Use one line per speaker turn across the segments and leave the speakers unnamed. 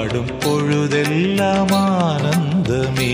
பாடும் பொழுதெல்லாம் ஆனந்தமே.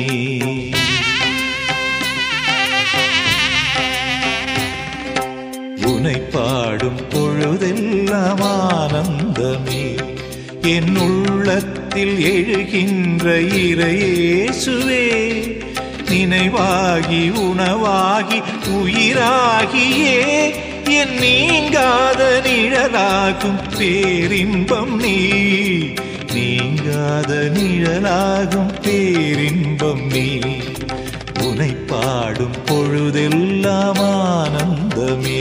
உனை பாடும் பொழுதெல்லாம் ஆனந்தமே. என் உள்ளத்தில் எழுகின்ற இறையேசுவே, நினைவாகி உணவாகி உயிராகியே என் நீங்காத நிழலாகும் பேரின்பம் நீ. நீங்காத நிழலாகும் பேரின்பம் நீ. உனை பாடும் பொழுதெல்லாம் ஆனந்தமே.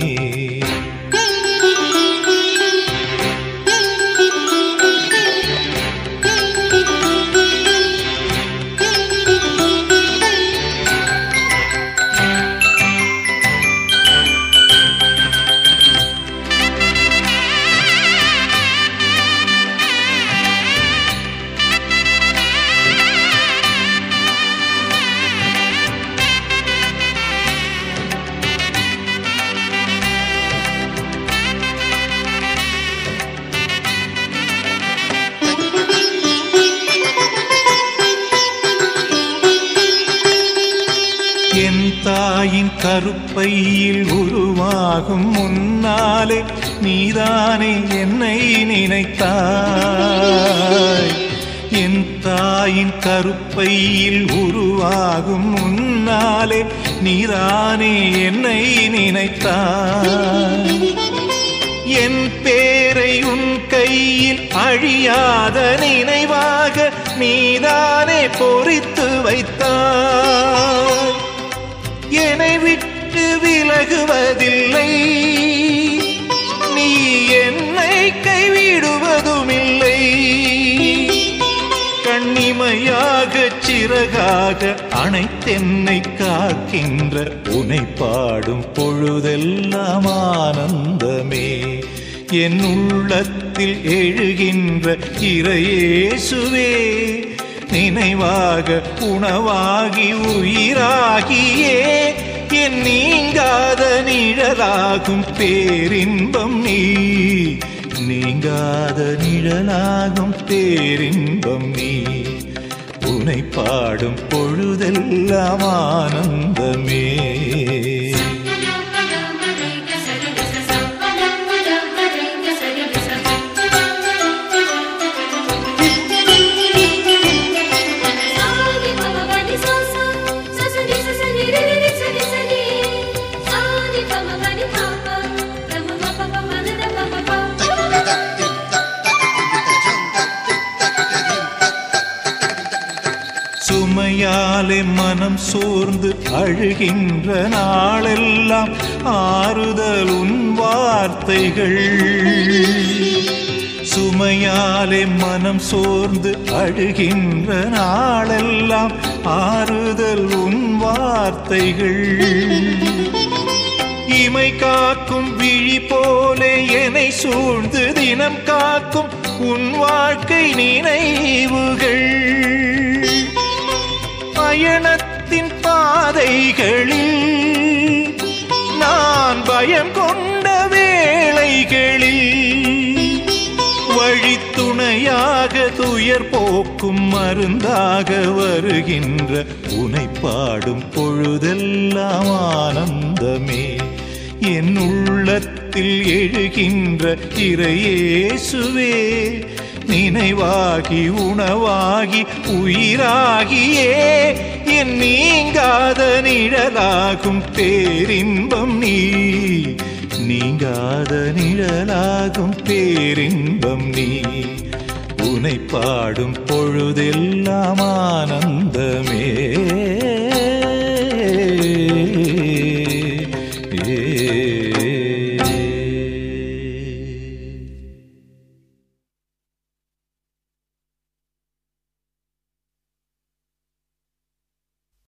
என் தாயின் கருப்பையில் உருவாகும் முன்னாலே நீதானே என்னை நினைத்தாய். என் தாயின் கருப்பையில் உருவாகும் முன்னாலே நீதானே என்னை நினைத்தாய். என் பேரை உன் கையில் அழியாத நினைவாக நீதானே பொறித்து வைத்தாய். என்னை விட்டு விலகுவதில்லை, நீ என்னை கைவிடுவதுமில்லை. கண்ணிமையாக சிறகாக அனைத்தென்னை காக்கின்ற உனை பாடும் பொழுதெல்லாம் ஆனந்தமே. என் உள்ளத்தில் எழுகின்ற இறையேசுவே, நினைவாக உணவாகி உயிராகியே என் நீங்காத நிழலாகும் பேரின்பம் நீ. நீங்காத நிழலாகும் பேரின்பம் நீ. உனை பாடும் பொழுதெல்லாம் ஆனந்தமே. சுமையாலே மனம் சோர்ந்து அழுகின்ற நாளெல்லாம் ஆறுதல் உன் வார்த்தைகள். சுமையாலே மனம் சோர்ந்து அழுகின்ற நாளெல்லாம் ஆறுதல் உன் வார்த்தைகள். இமை காக்கும் விழி போலே என்னை சூழ்ந்து தினம் காக்கும் உன் வாழ்க்கை நினைவுகள். பயணத்தின் பாதைகளில் நான் பயம் கொண்ட வேளைகளில் வழித்துணையாக துயர் போக்கும் மருந்தாக வருகின்ற உனை பாடும் பொழுதெல்லாம் ஆனந்தமே. என் உள்ளத்தில் எழுகின்ற இறையேசுவே, நினைவாகி உணவாகி உயிராகியே என் நீங்காத நிழலாகும் பேரின்பம் நீ. நீங்காத நிழலாகும் பேரின்பம் நீ. உனை பாடும் பொழுதெல்லாம் ஆனந்தமே.